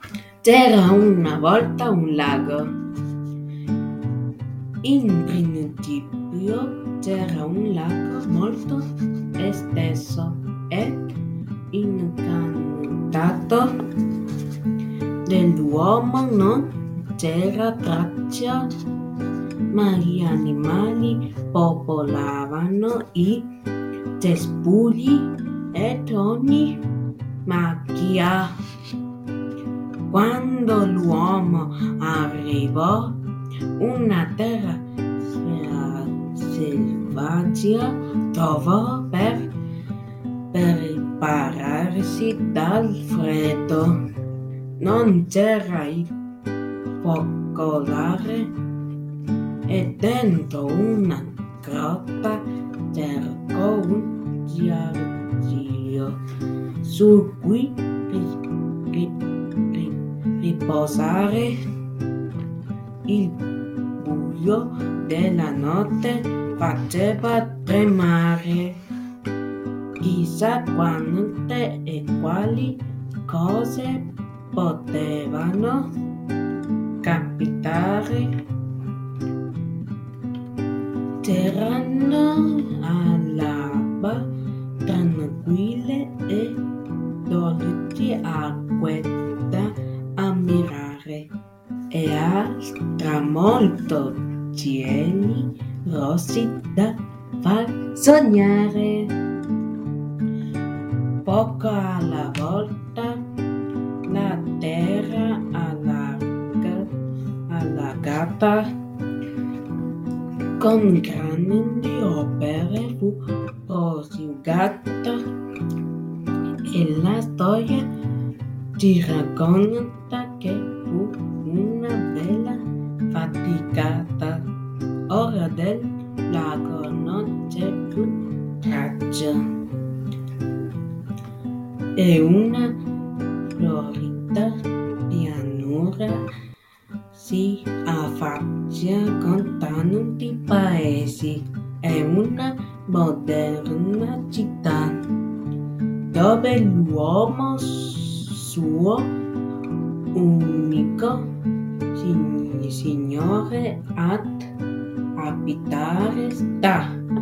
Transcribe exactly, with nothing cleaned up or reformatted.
C'era una volta un lago. In principio c'era un lago molto esteso ed incantato. Dell'uomo non c'era traccia, ma gli animali popolavano i cespugli ed ogni macchia. Quando l'uomo arrivò, una terra selvaggia trovò per prepararsi dal freddo. Non c'era il focolare e dentro una grotta cercò un giardino su cui ri- ri- ri- riposare. Il buio della notte faceva tremare. Chissà quante e quali cose potevano capitare. C'erano all'alba tranquille e dolci acque da ammirare e al tramonto cieli rossi da far sognare. Poco alla volta la terra allarga- allagata con grandi opere fu prosciugata e la storia ci racconta che fu una bella faticata. Ora del lago non c'è più traccia e una florida pianura si affaccia con tanti paesi e una moderna città dove l'uomo suo unico signore ad abitare sta.